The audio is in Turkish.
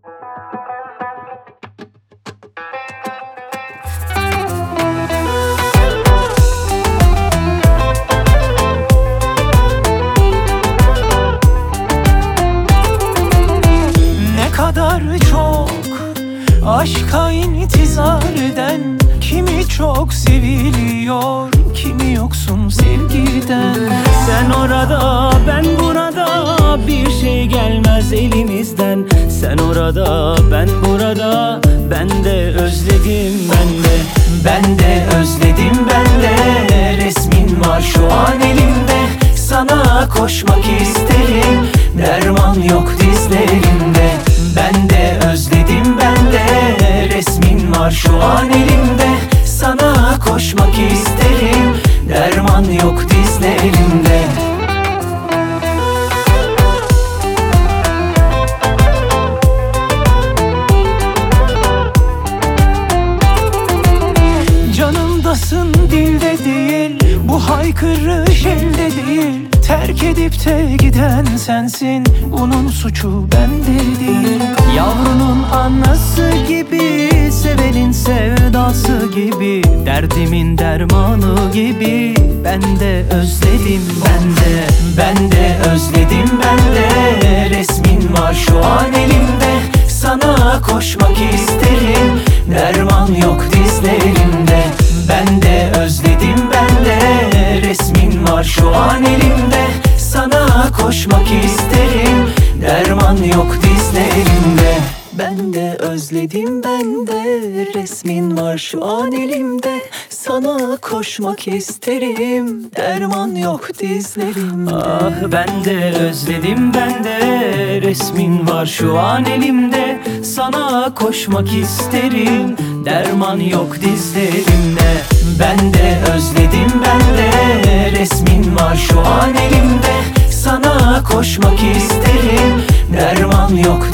Ne kadar çok aşka intizar eden, kimi çok seviliyor, kimi yoksun sevgiden. Sen orada, ben burada, bir şey gelmez elimizden. Sen orada, ben burada, ben de özledim, ben de. Ben de özledim, ben de. Resmin var şu an elimde. Sana koşmak isterim, derman yok dizlerimde. Ben de özledim, ben de. Resmin var şu an elimde. Sana koşmak isterim, derman yok dizlerimde. Canımdasın, dilde değil, bu haykırış elde değil. Terk edip de giden sensin, bunun suçu bende değil. Yavrunun anası gibi, sevenin sevdası gibi, derdimin dermanı gibi. Ben de özledim, ben de. Ben de özledim, ben de. Resmin var şu an elimde. Sana koşmak isterim, derman yok dizlerimde. Ben de özledim, ben de. Resmin var şu an elimde. Sana koşmak isterim, derman yok dizlerimde. Ben de özledim, ben de. Resmin var şu an elimde. Sana koşmak isterim, derman yok dizlerimde. Ah, ben de özledim, ben de. Resmin var şu an elimde. Sana koşmak isterim, derman yok dizlerimde. Ben de özledim, ben de. Resmin var şu an elimde. Sana koşmak isterim, derman yok